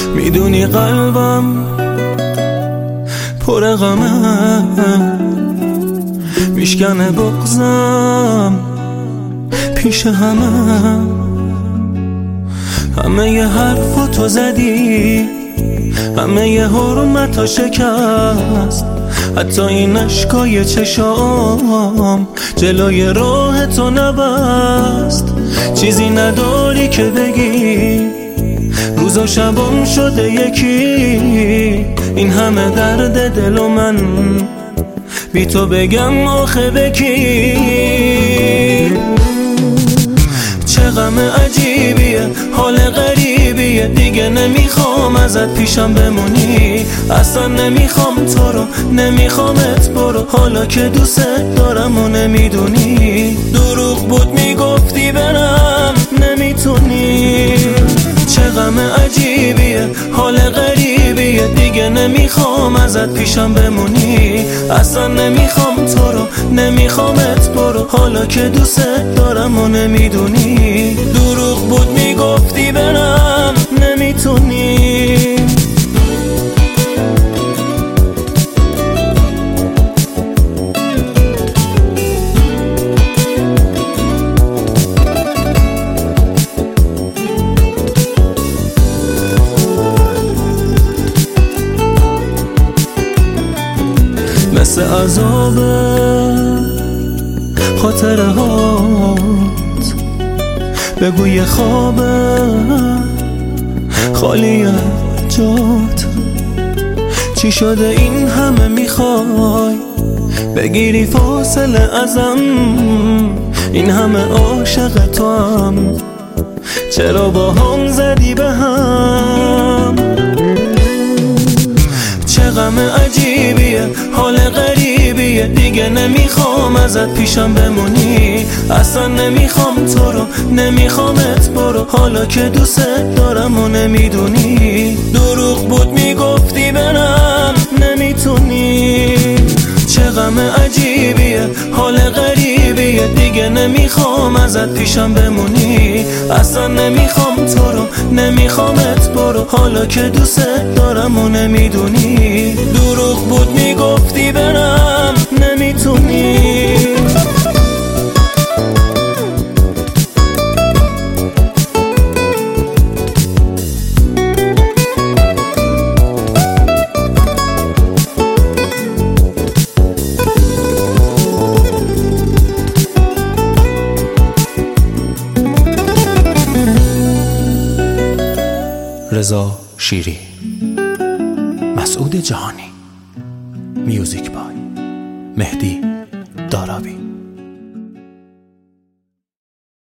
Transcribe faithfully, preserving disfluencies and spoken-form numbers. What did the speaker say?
میدونی قلبم پر غمه، میشکنه بغضم پیش همه. همه ی حرفا تو زدی، همه ی حرمتا شکست، حتی این اشکای چشام جلوی راه تو نبست. چیزی نداری که بگی، روز و شبم شده یکی، این همه درد دل و من بی تو بگم آخه بکی. چه غم عجیبیه، حال غریبیه، دیگه نمیخوام ازت پیشم بمونی، اصلا نمیخوام تو رو، نمیخوامت برو، حالا که دوست دارم و نمیدونی. دروغ بود میگفتی برم نمیتونی. چه غم عجیبیه، حال غریبیه، دیگه نمیخوام ازت پیشم بمونی، اصلا نمیخوام تو رو، نمیخوامت برو، حالا که دوست دارم و نمیدونی. دروغ بود میگفتی برم نمیتونی. مثل عذاب خاطره هات، بگو یه خوابه خالی جات. چی شده این همه میخوای بگیری فاصله ازم، این همه عاشق تو هم، چرا با هم زدی به هم؟ چه غم عجیبیه، حال غریبیه، دیگه نمیخوام ازت پیشم بمونی، اصلا نمیخوام تو رو، نمیخوامت برو، حالا که دوست دارم و نمیدونی. دروغ بود میگفتی برم نمیتونی. چه غم عجیبیه، حال غریبیه، دیگه نمیخوام ازت پیشم بمونی، اصلا نمیخوام تو رو، نمیخوامت برو، حالا که دوست دارم و نمیدونی. دروغ بود میگفتی برم نمیتونی. رضا شیری، مسعود جهانی، میوزیک بای مهدی داراوی.